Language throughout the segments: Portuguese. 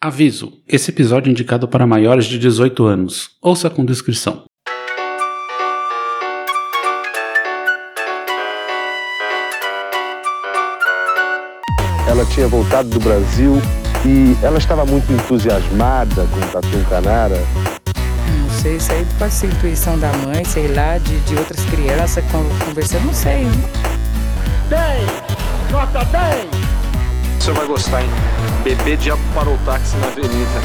Aviso: esse episódio é indicado para maiores de 18 anos. Ouça com descrição. Ela tinha voltado do Brasil e ela estava muito entusiasmada com o Tatu Canara. Não sei, isso aí pode ser intuição da mãe, sei lá, de outras crianças conversando, não sei. 10! Nota 10! Você vai gostar, hein? Bebê diabo parou o táxi na avenida.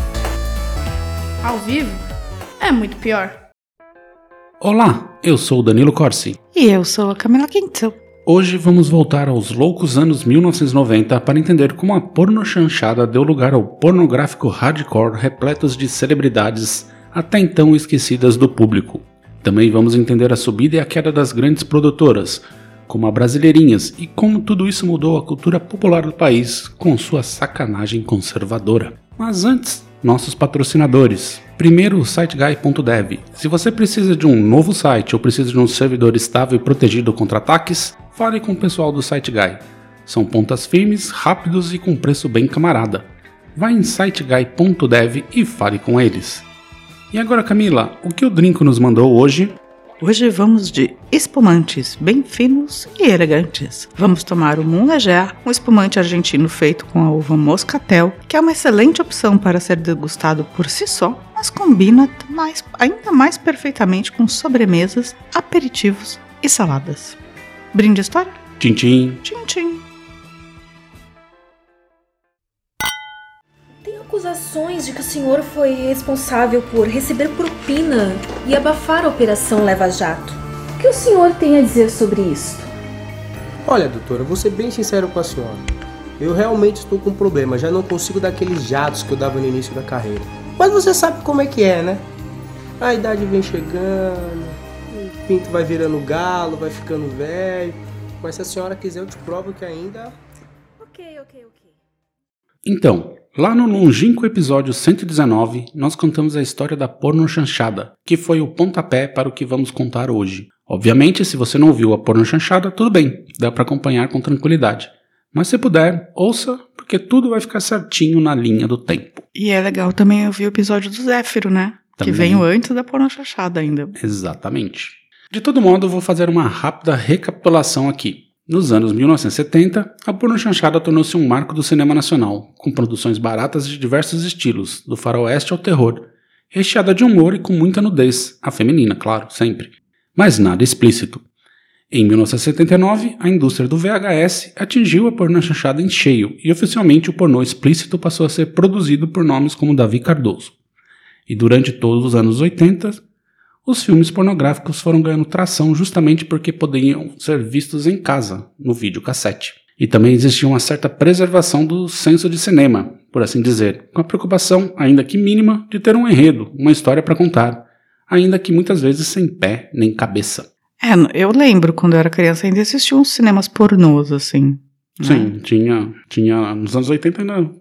Ao vivo? É muito pior. Olá, eu sou o Danilo Corsi. E eu sou a Camila Quinto. Hoje vamos voltar aos loucos anos 1990 para entender como a pornochanchada deu lugar ao pornográfico hardcore repletos de celebridades até então esquecidas do público. Também vamos entender a subida e a queda das grandes produtoras, como a Brasileirinhas, e como tudo isso mudou a cultura popular do país com sua sacanagem conservadora. Mas antes, nossos patrocinadores. Primeiro, o SiteGuy.dev. Se você precisa de um novo site ou precisa de um servidor estável e protegido contra ataques, fale com o pessoal do SiteGuy. São pontas firmes, rápidos e com preço bem camarada. Vá em SiteGuy.dev e fale com eles. E agora, Camila, o que o Drinco nos mandou hoje? Hoje vamos de espumantes bem finos e elegantes. Vamos tomar o Munlegea, um espumante argentino feito com a uva moscatel, que é uma excelente opção para ser degustado por si só, mas combina ainda mais perfeitamente com sobremesas, aperitivos e saladas. Brinde a história? Tchim, tchim. Tchim, tchim. Tem acusações de que o senhor foi responsável por receber propina e abafar a Operação Leva Jato. O que o senhor tem a dizer sobre isso? Olha, doutora, vou ser bem sincero com a senhora. Eu realmente estou com um problema, já não consigo dar aqueles jatos que eu dava no início da carreira. Mas você sabe como é que é, né? A idade vem chegando, o pinto vai virando galo, vai ficando velho. Mas se a senhora quiser, eu te provo que ainda... Ok. Então, lá no longínquo episódio 119, nós contamos a história da pornochanchada, que foi o pontapé para o que vamos contar hoje. Obviamente, se você não ouviu a pornochanchada, tudo bem, dá para acompanhar com tranquilidade. Mas se puder, ouça, porque tudo vai ficar certinho na linha do tempo. E é legal também ouvir o episódio do Zéfiro, né? Também. Que veio antes da pornochanchada ainda. Exatamente. De todo modo, vou fazer uma rápida recapitulação aqui. Nos anos 1970, a pornochanchada tornou-se um marco do cinema nacional, com produções baratas de diversos estilos, do faroeste ao terror, recheada de humor e com muita nudez, a feminina, claro, sempre. Mas nada explícito. Em 1979, a indústria do VHS atingiu a pornochanchada em cheio e oficialmente o pornô explícito passou a ser produzido por nomes como Davi Cardoso. E durante todos os anos 80, os filmes pornográficos foram ganhando tração justamente porque poderiam ser vistos em casa, no videocassete. E também existia uma certa preservação do senso de cinema, por assim dizer, com a preocupação, ainda que mínima, de ter um enredo, uma história para contar, ainda que muitas vezes sem pé nem cabeça. Eu lembro, quando eu era criança, ainda existiam uns cinemas pornôs, assim. Sim, tinha nos anos 80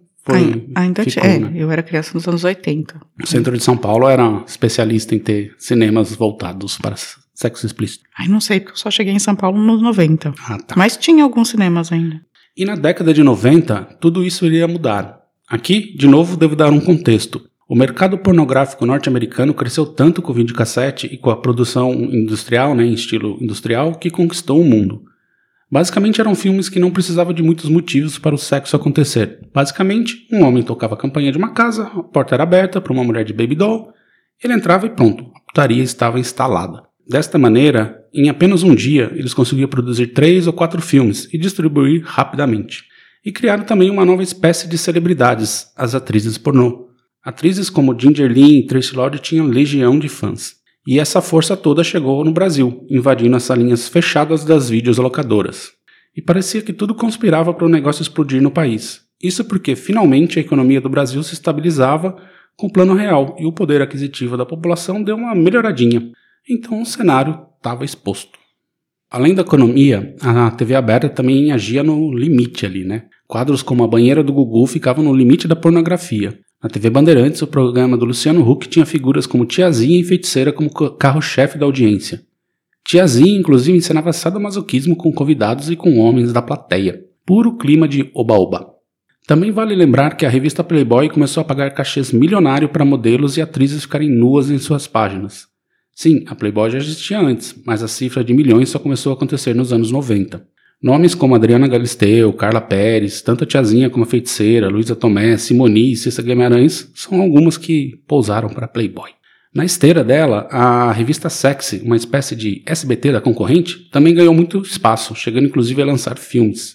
ainda tinha, né? Eu era criança nos anos 80. O centro de São Paulo era especialista em ter cinemas voltados para sexo explícito. Não sei, porque eu só cheguei em São Paulo nos 90. Ah, tá. Mas tinha alguns cinemas ainda. E na década de 90, tudo isso iria mudar. Aqui, de novo, devo dar um contexto. O mercado pornográfico norte-americano cresceu tanto com o videocassete e com a produção industrial, em estilo industrial, que conquistou o mundo. Basicamente eram filmes que não precisavam de muitos motivos para o sexo acontecer. Basicamente, um homem tocava a campainha de uma casa, a porta era aberta para uma mulher de baby doll, ele entrava e pronto, a putaria estava instalada. Desta maneira, em apenas um dia, eles conseguiam produzir 3 ou 4 filmes e distribuir rapidamente. E criaram também uma nova espécie de celebridades, as atrizes pornô. Atrizes como Ginger Lynn e Traci Lords tinham legião de fãs. E essa força toda chegou no Brasil, invadindo as salinhas fechadas das videolocadoras. E parecia que tudo conspirava para o negócio explodir no país. Isso porque, finalmente, a economia do Brasil se estabilizava com o plano real e o poder aquisitivo da população deu uma melhoradinha. Então o cenário estava exposto. Além da economia, a TV aberta também agia no limite ali, né? Quadros como A Banheira do Gugu ficavam no limite da pornografia. Na TV Bandeirantes, o programa do Luciano Huck tinha figuras como Tiazinha e Feiticeira como carro-chefe da audiência. Tiazinha, inclusive, ensinava sadomasoquismo com convidados e com homens da plateia. Puro clima de oba-oba. Também vale lembrar que a revista Playboy começou a pagar cachês milionários para modelos e atrizes ficarem nuas em suas páginas. Sim, a Playboy já existia antes, mas a cifra de milhões só começou a acontecer nos anos 90. Nomes como Adriana Galisteu, Carla Pérez, tanto a Tiazinha como a Feiticeira, Luísa Tomé, Simoni e Cissa Guimarães são algumas que pousaram para a Playboy. Na esteira dela, a revista Sexy, uma espécie de SBT da concorrente, também ganhou muito espaço, chegando inclusive a lançar filmes.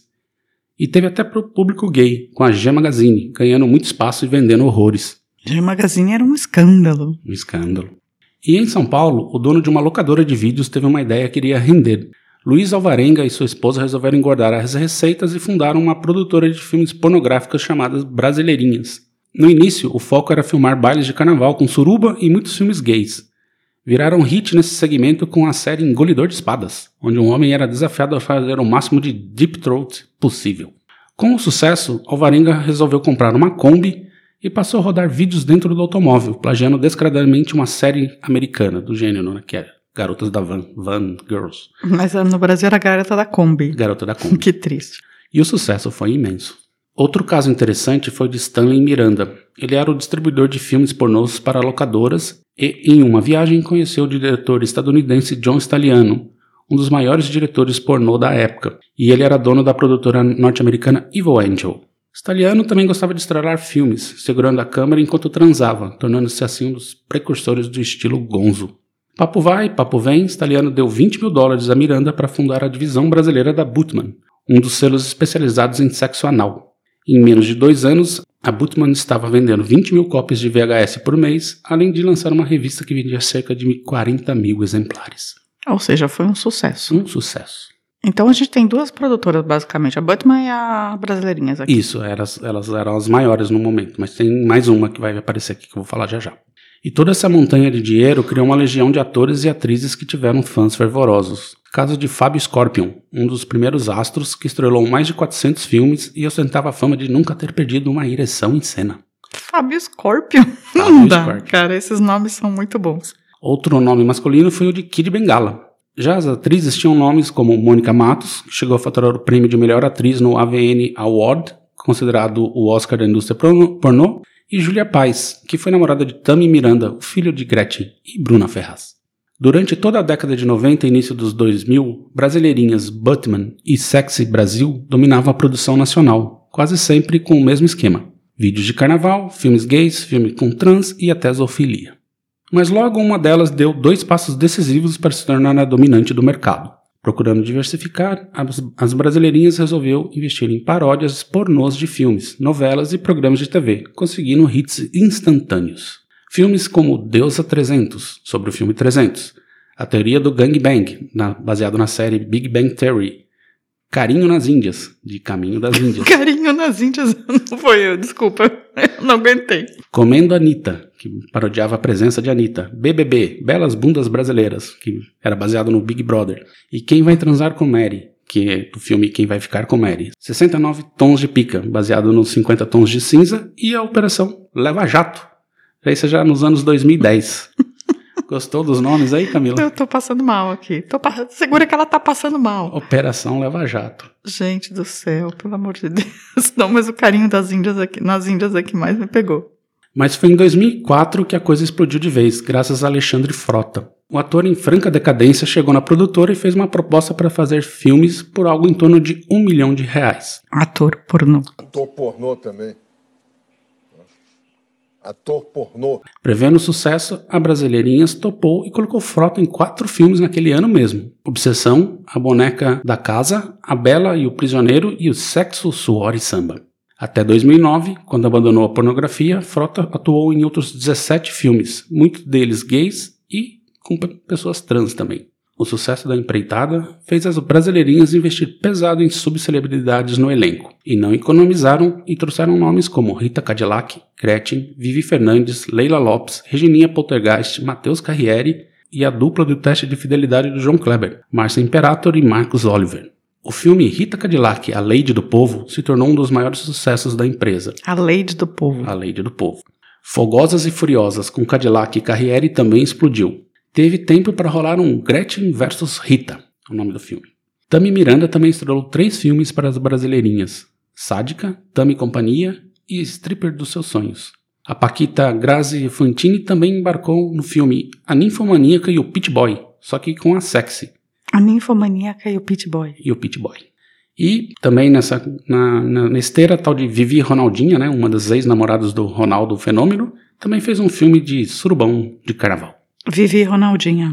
E teve até para o público gay, com a G Magazine, ganhando muito espaço e vendendo horrores. G Magazine era um escândalo. Um escândalo. E em São Paulo, o dono de uma locadora de vídeos teve uma ideia que iria render. Luiz Alvarenga e sua esposa resolveram engordar as receitas e fundaram uma produtora de filmes pornográficos chamada Brasileirinhas. No início, o foco era filmar bailes de carnaval com suruba e muitos filmes gays. Viraram hit nesse segmento com a série Engolidor de Espadas, onde um homem era desafiado a fazer o máximo de deep throat possível. Com o sucesso, Alvarenga resolveu comprar uma Kombi e passou a rodar vídeos dentro do automóvel, plagiando descaradamente uma série americana do gênero, né, que era Garotas da Van Girls. Mas no Brasil era Garota da Kombi. Garota da Kombi. Que triste. E o sucesso foi imenso. Outro caso interessante foi de Stanley Miranda. Ele era o distribuidor de filmes pornôs para locadoras e, em uma viagem, conheceu o diretor estadunidense John Staliano, um dos maiores diretores pornô da época, e ele era dono da produtora norte-americana Evil Angel. Staliano também gostava de estralar filmes, segurando a câmera enquanto transava, tornando-se assim um dos precursores do estilo gonzo. Papo vai, papo vem, Staliano deu $20 mil a Miranda para fundar a divisão brasileira da Butman, um dos selos especializados em sexo anal. Em menos de 2 anos, a Butman estava vendendo 20 mil cópias de VHS por mês, além de lançar uma revista que vendia cerca de 40 mil exemplares. Ou seja, foi um sucesso. Um sucesso. Então a gente tem 2 produtoras, basicamente, a Butman e a Brasileirinhas aqui. Isso, elas eram as maiores no momento, mas tem mais uma que vai aparecer aqui que eu vou falar já já. E toda essa montanha de dinheiro criou uma legião de atores e atrizes que tiveram fãs fervorosos. Caso de Fábio Scorpion, um dos primeiros astros que estrelou mais de 400 filmes e ostentava a fama de nunca ter perdido uma ereção em cena. Fábio Scorpion? Não dá, cara, esses nomes são muito bons. Outro nome masculino foi o de Kid Bengala. Já as atrizes tinham nomes como Mônica Matos, que chegou a faturar o prêmio de melhor atriz no AVN Award, considerado o Oscar da indústria pornô, e Júlia Paz, que foi namorada de Tami Miranda, o filho de Gretchen, e Bruna Ferraz. Durante toda a década de 90 e início dos 2000, Brasileirinhas, Butman e Sexy Brasil dominavam a produção nacional, quase sempre com o mesmo esquema. Vídeos de carnaval, filmes gays, filme com trans e até zoofilia. Mas logo uma delas deu 2 passos decisivos para se tornar a dominante do mercado. Procurando diversificar, as Brasileirinhas resolveu investir em paródias pornôs de filmes, novelas e programas de TV, conseguindo hits instantâneos. Filmes como Deusa 300, sobre o filme 300, A Teoria do Gangbang, baseado na série Big Bang Theory, Carinho nas Índias, de Caminho das Índias. Carinho nas Índias não foi eu, desculpa, eu não aguentei. Comendo Anitta, que parodiava a presença de Anitta. BBB, Belas Bundas Brasileiras, que era baseado no Big Brother. E Quem Vai Transar com Mary, que é do filme Quem Vai Ficar com Mary. 69 Tons de Pica, baseado nos 50 Tons de Cinza. E a Operação Leva Jato, isso já nos anos 2010. Gostou dos nomes aí, Camila? Eu tô passando mal aqui. Segura que ela tá passando mal. Operação Leva Jato. Gente do céu, pelo amor de Deus. Não, mas o carinho das Índias aqui, nas Índias aqui mais me pegou. Mas foi em 2004 que a coisa explodiu de vez, graças a Alexandre Frota. O ator em franca decadência chegou na produtora e fez uma proposta para fazer filmes por algo em torno de R$1 milhão. Ator pornô. Ator pornô também. Ator pornô. Prevendo o sucesso, a Brasileirinhas topou e colocou Frota em 4 filmes naquele ano mesmo. Obsessão, A Boneca da Casa, A Bela e o Prisioneiro e o Sexo, Suor e Samba. Até 2009, quando abandonou a pornografia, Frota atuou em outros 17 filmes, muitos deles gays e com pessoas trans também. O sucesso da empreitada fez as Brasileirinhas investir pesado em subcelebridades no elenco, e não economizaram e trouxeram nomes como Rita Cadillac, Gretchen, Vivi Fernandes, Leila Lopes, Regininha Poltergeist, Matheus Carriere e a dupla do teste de fidelidade do João Kleber, Márcia Imperator e Marcos Oliver. O filme Rita Cadillac, A Lady do Povo, se tornou um dos maiores sucessos da empresa. A Lady do Povo. A Lady do Povo. Fogosas e Furiosas com Cadillac e Carriere também explodiu. Teve tempo para rolar um Gretchen vs Rita, o nome do filme. Tami Miranda também estrelou 3 filmes para as Brasileirinhas. sádica, Tami Companhia e stripper dos seus sonhos. A Paquita Grazi Fantini também embarcou no filme A Ninfomaníaca e o Pit Boy, só que com a Sexy. A Ninfomaníaca e o Pit Boy. E também na esteira tal de Vivi Ronaldinha, né, uma das ex-namoradas do Ronaldo Fenômeno, também fez um filme de surubão de carnaval. Vivi Ronaldinha.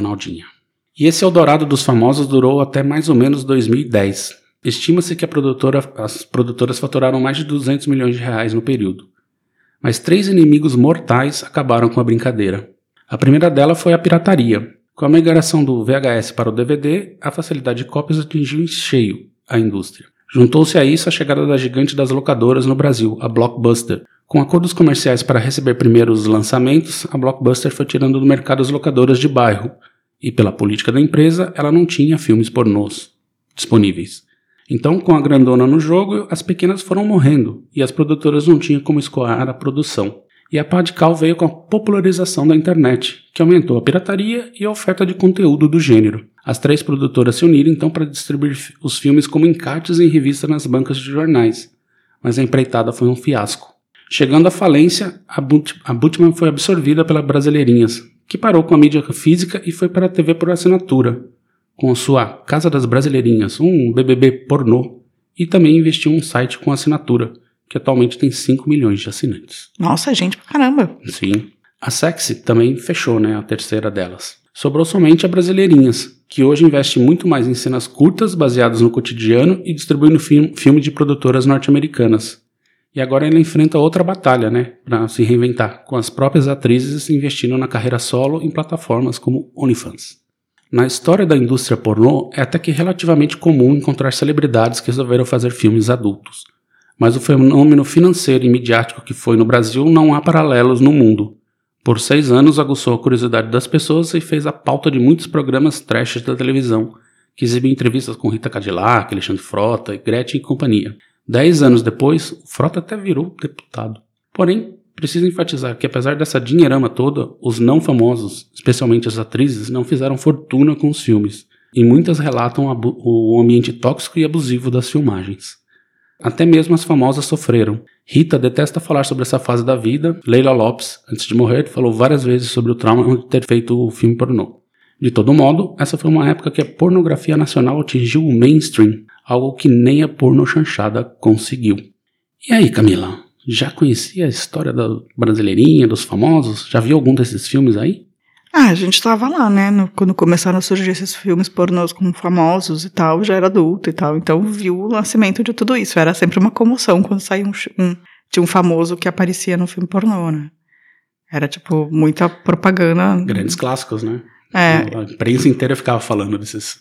E esse Eldorado dos famosos durou até mais ou menos 2010. Estima-se que as produtoras faturaram mais de 200 milhões de reais no período. Mas 3 inimigos mortais acabaram com a brincadeira. A primeira dela foi a pirataria. Com a migração do VHS para o DVD, a facilidade de cópias atingiu em cheio a indústria. Juntou-se a isso a chegada da gigante das locadoras no Brasil, a Blockbuster. Com acordos comerciais para receber primeiro os lançamentos, a Blockbuster foi tirando do mercado as locadoras de bairro. E pela política da empresa, ela não tinha filmes pornôs disponíveis. Então, com a grandona no jogo, as pequenas foram morrendo e as produtoras não tinham como escoar a produção. E a pá de cal veio com a popularização da internet, que aumentou a pirataria e a oferta de conteúdo do gênero. As 3 produtoras se uniram então para distribuir os filmes como encartes em revista nas bancas de jornais. Mas a empreitada foi um fiasco. Chegando à falência, a Butman foi absorvida pela Brasileirinhas, que parou com a mídia física e foi para a TV por assinatura, com a sua Casa das Brasileirinhas, um BBB pornô, e também investiu em um site com assinatura, que atualmente tem 5 milhões de assinantes. Nossa, gente pra caramba. Sim. A Sexy também fechou, né, a terceira delas. Sobrou somente a Brasileirinhas, que hoje investe muito mais em cenas curtas, baseadas no cotidiano e distribuindo filme de produtoras norte-americanas. E agora ela enfrenta outra batalha, né, para se reinventar, com as próprias atrizes investindo na carreira solo em plataformas como OnlyFans. Na história da indústria pornô, é até que relativamente comum encontrar celebridades que resolveram fazer filmes adultos. Mas o fenômeno financeiro e midiático que foi no Brasil não há paralelos no mundo. Por 6 anos aguçou a curiosidade das pessoas e fez a pauta de muitos programas trash da televisão, que exibiam entrevistas com Rita Cadillac, Alexandre Frota, Gretchen e companhia. 10 anos depois, o Frota até virou deputado. Porém, preciso enfatizar que apesar dessa dinheirama toda, os não famosos, especialmente as atrizes, não fizeram fortuna com os filmes, e muitas relatam o ambiente tóxico e abusivo das filmagens. Até mesmo as famosas sofreram. Rita detesta falar sobre essa fase da vida. Leila Lopes, antes de morrer, falou várias vezes sobre o trauma de ter feito o filme pornô. De todo modo, essa foi uma época que a pornografia nacional atingiu o mainstream, algo que nem a pornochanchada conseguiu. E aí, Camila? Já conhecia a história da Brasileirinha, dos famosos? Já viu algum desses filmes aí? A gente tava lá, né, quando começaram a surgir esses filmes pornôs com famosos e tal, já era adulto e tal, então viu o nascimento de tudo isso, era sempre uma comoção quando saía tinha um famoso que aparecia no filme pornô, né, era tipo muita propaganda. Grandes clássicos, né? É. A imprensa inteira ficava falando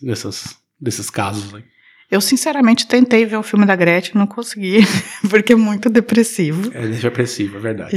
desses casos aí. Eu, sinceramente, tentei ver o filme da Gretchen, não consegui, porque é muito depressivo. É depressivo, é verdade.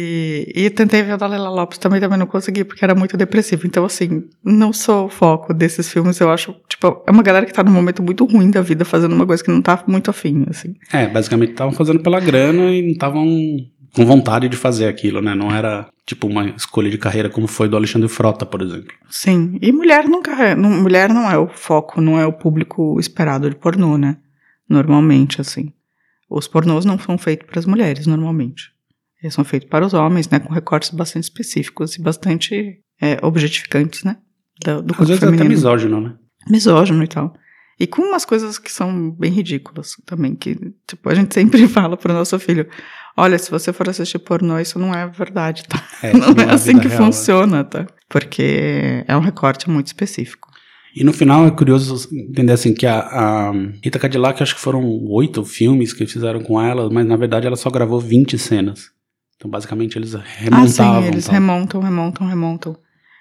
E tentei ver o da Leila Lopes também não consegui, porque era muito depressivo. Então, assim, não sou o foco desses filmes, eu acho, tipo, é uma galera que tá num momento muito ruim da vida, fazendo uma coisa que não tá muito afim, assim. É, basicamente estavam fazendo pela grana e não estavam com vontade de fazer aquilo, né? Não era, tipo, uma escolha de carreira como foi do Alexandre Frota, por exemplo. Sim, e mulher mulher não é o foco, não é o público esperado de pornô, né? Normalmente, assim. Os pornôs não são feitos para as mulheres, normalmente. Eles são feitos para os homens, né? Com recortes bastante específicos e bastante objetificantes, né? Do às vezes até misógino, né? Misógino e tal. E com umas coisas que são bem ridículas também, que, tipo, a gente sempre fala pro nosso filho, olha, se você for assistir pornô, isso não é verdade, tá? Não é assim que funciona, tá? Porque é um recorte muito específico. E no final é curioso entender assim que a Rita Cadillac, acho que foram 8 filmes que fizeram com ela, mas na verdade ela só gravou 20 cenas. Então basicamente eles remontavam. Ah, sim, eles remontam.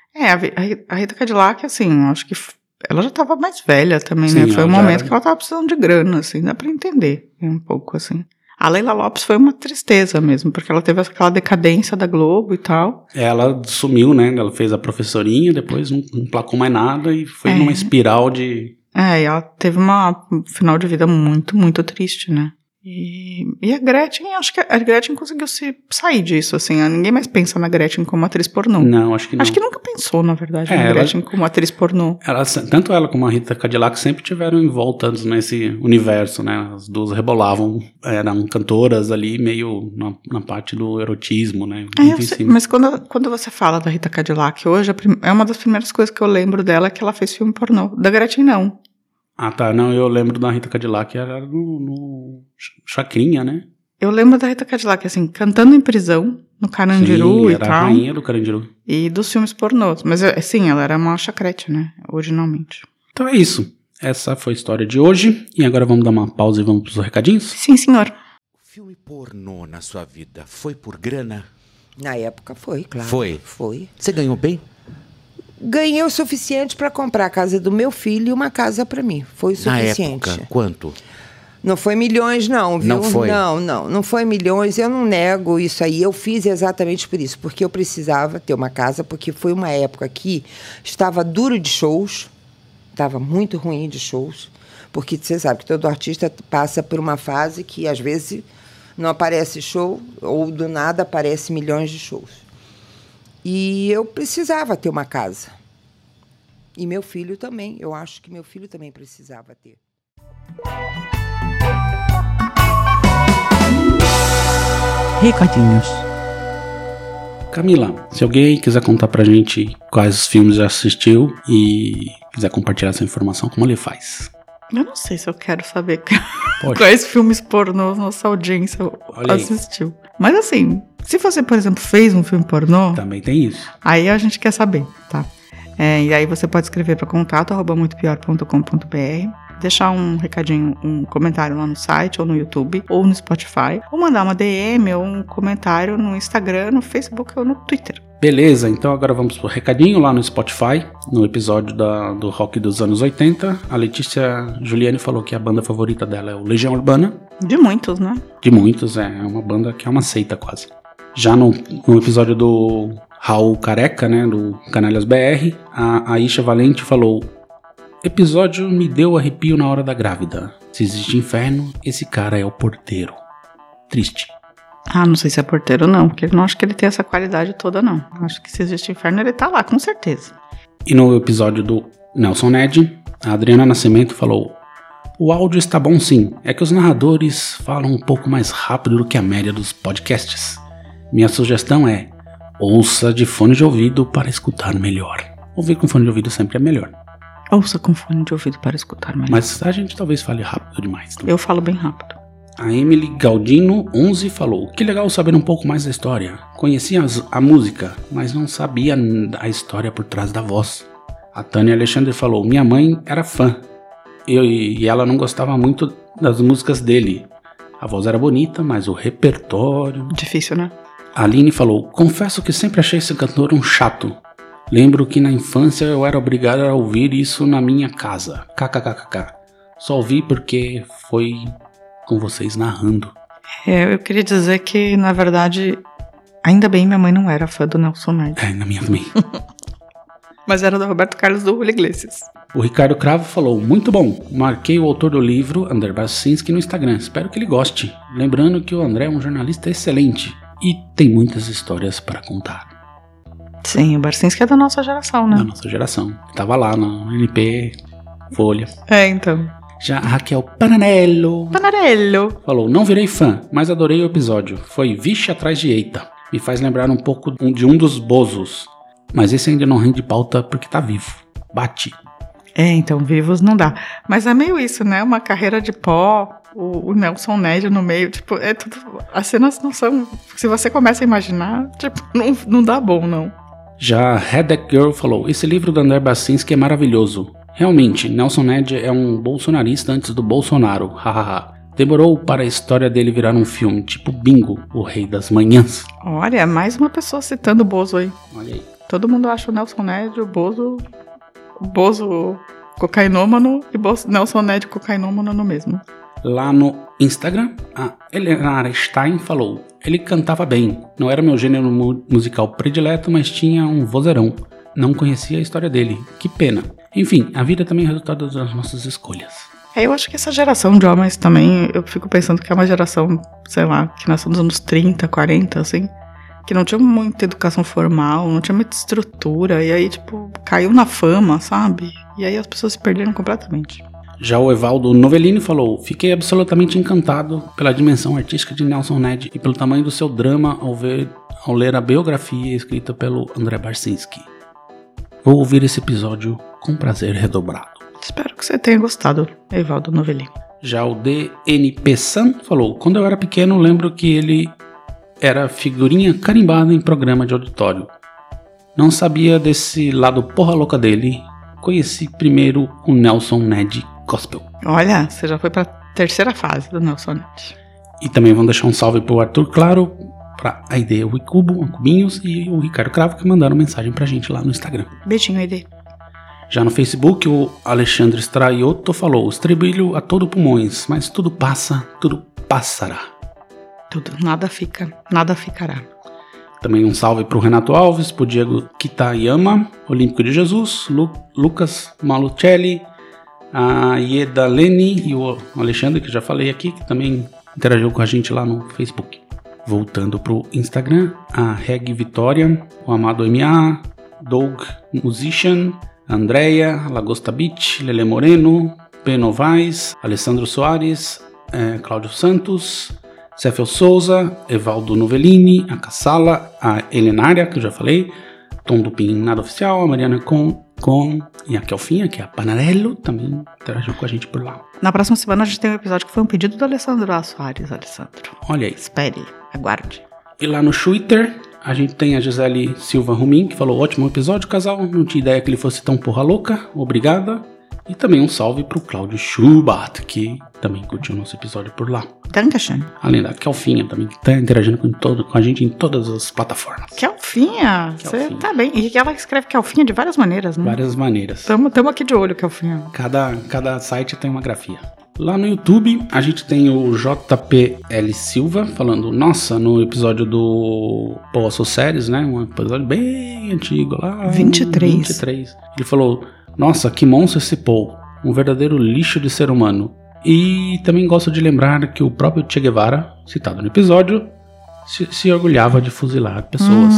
A Rita Cadillac, assim, acho que ela já estava mais velha também, sim, né? Foi um momento que ela estava precisando de grana, assim, dá pra entender um pouco, assim. A Leila Lopes foi uma tristeza mesmo, porque ela teve aquela decadência da Globo e tal. Ela sumiu, né? Ela fez a professorinha, depois não emplacou mais nada e foi numa espiral de... E ela teve um final de vida muito, muito triste, né? E a Gretchen, acho que a Gretchen conseguiu se sair disso, assim. Ninguém mais pensa na Gretchen como atriz pornô. Não, acho que não. Acho que nunca pensou, na verdade, na Gretchen como atriz pornô. Tanto ela como a Rita Cadillac sempre tiveram envoltas nesse universo, né? As duas rebolavam, eram cantoras ali meio na parte do erotismo, né? Mas quando você fala da Rita Cadillac hoje, é uma das primeiras coisas que eu lembro dela que ela fez filme pornô. Da Gretchen, não. Ah, tá. Não, eu lembro da Rita Cadillac, era no Chacrinha, né? Eu lembro da Rita Cadillac, assim, cantando em prisão, no Carandiru e tal. Era a rainha do Carandiru. E dos filmes pornôs. Mas, sim, ela era uma chacrete, né? Originalmente. Então é isso. Essa foi a história de hoje. E agora vamos dar uma pausa e vamos pros recadinhos? Sim, senhor. O filme pornô na sua vida foi por grana? Na época foi, claro. Foi? Você ganhou bem? Ganhei o suficiente para comprar a casa do meu filho e uma casa para mim. Foi o suficiente. Na época, quanto? Não foi milhões, não, viu? Não foi? Não foi milhões. Eu não nego isso aí. Eu fiz exatamente por isso, porque eu precisava ter uma casa, porque foi uma época que estava duro de shows, estava muito ruim de shows, porque você sabe que todo artista passa por uma fase que, às vezes, não aparece show, ou do nada aparece milhões de shows. E eu precisava ter uma casa. E meu filho também. Eu acho que meu filho também precisava ter. Recadinhos. Camila, se alguém quiser contar pra gente quais filmes já assistiu e quiser compartilhar essa informação, como ele faz? Eu não sei se eu quero saber quais filmes pornôs nossa audiência assistiu. Mas assim, se você, por exemplo, fez um filme pornô... Também tem isso. Aí a gente quer saber, tá? E aí você pode escrever para contato@muitopior.com.br, deixar um recadinho, um comentário lá no site, ou no YouTube, ou no Spotify, ou mandar uma DM ou um comentário no Instagram, no Facebook ou no Twitter. Beleza, então agora vamos pro recadinho lá no Spotify, no episódio do rock dos anos 80. A Letícia Juliane falou que a banda favorita dela é o Legião Urbana. De muitos, né? De muitos, é uma banda que é uma seita quase. Já no episódio do Raul Careca, né, do Canalhas BR, a Aisha Valente falou: episódio me deu arrepio na hora da grávida. Se existe inferno, esse cara é o porteiro. Triste. Não sei se é porteiro não, porque eu não acho que ele tem essa qualidade toda não. Acho que se existe inferno ele tá lá, com certeza. E no episódio do Nelson Ned, a Adriana Nascimento falou: o áudio está bom sim, é que os narradores falam um pouco mais rápido do que a média dos podcasts. Minha sugestão é: ouça de fone de ouvido para escutar melhor. Ouvir com fone de ouvido sempre é melhor. Ouça com fone de ouvido para escutar melhor. Mas a gente talvez fale rápido demais. Também. Eu falo bem rápido. A Emily Galdino 11 falou: que legal saber um pouco mais da história. Conhecia a música, mas não sabia a história por trás da voz. A Tânia Alexandre falou: minha mãe era fã. E ela não gostava muito das músicas dele. A voz era bonita, mas o repertório... Difícil, né? A Aline falou: confesso que sempre achei esse cantor um chato. Lembro que na infância eu era obrigado a ouvir isso na minha casa. KKKK. Só ouvi porque foi com vocês narrando. Eu queria dizer que, na verdade, ainda bem minha mãe não era fã do Nelson Ned. Na minha também. Mas era do Roberto Carlos do Julio Iglesias. O Ricardo Cravo falou: muito bom, marquei o autor do livro, André Barcinski, no Instagram. Espero que ele goste. Lembrando que o André é um jornalista excelente e tem muitas histórias para contar. Sim, o Barcinski é da nossa geração, né? Da nossa geração. Tava lá no NP, Folha. Então. Já a Raquel Panarello falou: não virei fã, mas adorei o episódio. Foi vixe atrás de eita. Me faz lembrar um pouco de um dos Bozos. Mas esse ainda não rende pauta porque tá vivo. Bate. Então vivos não dá. Mas é meio isso, né? Uma carreira de pó, o Nelson Ned no meio, tipo, é tudo... As cenas não são... Se você começa a imaginar, tipo, não dá bom, não. Já a Headache Girl falou: esse livro do André Barcinski é maravilhoso. Realmente, Nelson Ned é um bolsonarista antes do Bolsonaro, hahaha. Demorou para a história dele virar um filme, tipo Bingo, o Rei das Manhãs. Olha, mais uma pessoa citando o Bozo aí. Olha aí. Todo mundo acha o Nelson Ned, o Bozo cocainômano e Nelson Ned cocainômano no mesmo. Lá no Instagram, a Helena Stein falou: ele cantava bem, não era meu gênero musical predileto, mas tinha um vozeirão. Não conhecia a história dele, que pena. Enfim, a vida também é resultado das nossas escolhas. Eu acho que essa geração de homens também, eu fico pensando que é uma geração, sei lá, que nasceu nos anos 30, 40, assim, que não tinha muita educação formal, não tinha muita estrutura, e aí, tipo, caiu na fama, sabe? E aí as pessoas se perderam completamente. Já o Evaldo Novellini falou: fiquei absolutamente encantado pela dimensão artística de Nelson Ned e pelo tamanho do seu drama ao ler a biografia escrita pelo André Barcinski. Vou ouvir esse episódio com prazer redobrado. Espero que você tenha gostado, Evaldo Novellini. Já o DNP Sam falou: quando eu era pequeno, lembro que ele era figurinha carimbada em programa de auditório. Não sabia desse lado porra louca dele. Conheci primeiro o Nelson Ned Gospel. Olha, você já foi pra terceira fase do Nelson Ned. E também vamos deixar um salve pro Arthur Claro, pra Aide Wicubo, Cubinhos e o Ricardo Cravo, que mandaram mensagem pra gente lá no Instagram. Beijinho, Aide. Já no Facebook, o Alexandre Straiotto falou: estribilho a todo pulmões, mas tudo passa, tudo passará. Tudo, nada fica, nada ficará. Também um salve pro Renato Alves, pro Diego Kitayama, Olímpico de Jesus, Lucas Malucelli, a Ieda Leni e o Alexandre, que já falei aqui, que também interagiu com a gente lá no Facebook. Voltando pro Instagram, a Reg Vitória, o Amado MA, Doug Musician, Andrea, Lagosta Beach, Lele Moreno, P. Novaes, Alessandro Soares, Cláudio Santos, Céfio Souza, Evaldo Novellini, a Cassala, a Helenária, que eu já falei, Tom Dupin, Nada Oficial, a Mariana Com e a Kelfinha, que é a Panarello, também interagiu com a gente por lá. Na próxima semana a gente tem um episódio que foi um pedido do Alessandro Soares, Alessandro. Olha aí. Espere, aguarde. E lá no Twitter, a gente tem a Gisele Silva Rumin, que falou: ótimo episódio, casal, não tinha ideia que ele fosse tão porra louca, obrigada. E também um salve pro Cláudio Schubert, que também curtiu o nosso episódio por lá. Dankeschön. Além da Kelfinha também, que tá interagindo com a gente em todas as plataformas. Kelfinha, você tá bem. E ela escreve Kelfinha de várias maneiras, né? Várias maneiras. Tamo aqui de olho, Kelfinha. Cada site tem uma grafia. Lá no YouTube, a gente tem o JPL Silva falando: nossa, no episódio do Poço Séries, né? Um episódio bem antigo lá. 23. Ele falou: nossa, que monstro esse Paul. Um verdadeiro lixo de ser humano. E também gosto de lembrar que o próprio Che Guevara, citado no episódio, se orgulhava de fuzilar pessoas.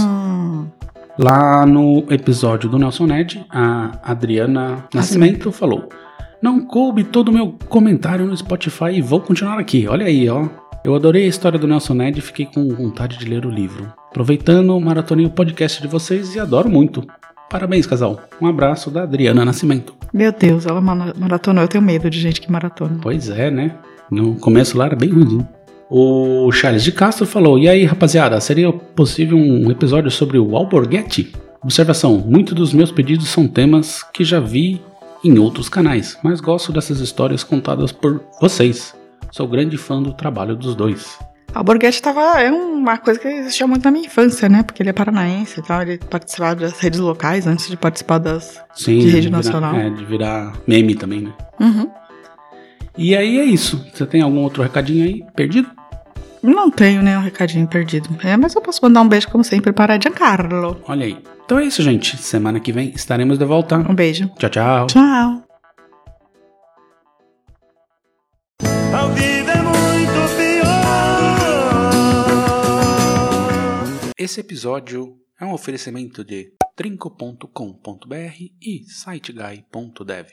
Lá no episódio do Nelson Ned, a Adriana Nascimento falou: não coube todo o meu comentário no Spotify e vou continuar aqui. Olha aí, ó. Eu adorei a história do Nelson Ned e fiquei com vontade de ler o livro. Aproveitando, maratonei o podcast de vocês e adoro muito. Parabéns, casal. Um abraço da Adriana Nascimento. Meu Deus, ela maratonou. Eu tenho medo de gente que maratona. Pois é, né? No começo lá era bem ruim. O Charles de Castro falou: e aí, rapaziada, seria possível um episódio sobre o Alborguete? Observação: muitos dos meus pedidos são temas que já vi em outros canais, mas gosto dessas histórias contadas por vocês. Sou grande fã do trabalho dos dois. Alborguete é uma coisa que existia muito na minha infância, né? Porque ele é paranaense e tal, ele participava das redes locais antes de participar de rede nacional. De virar meme também, né? Uhum. E aí é isso. Você tem algum outro recadinho aí perdido? Não tenho nenhum recadinho perdido. Mas eu posso mandar um beijo, como sempre, para Giancarlo. Olha aí. Então é isso, gente. Semana que vem estaremos de volta. Um beijo. Tchau, tchau. Tchau. A vida é muito pior. Esse episódio é um oferecimento de trinco.com.br e siteguy.dev.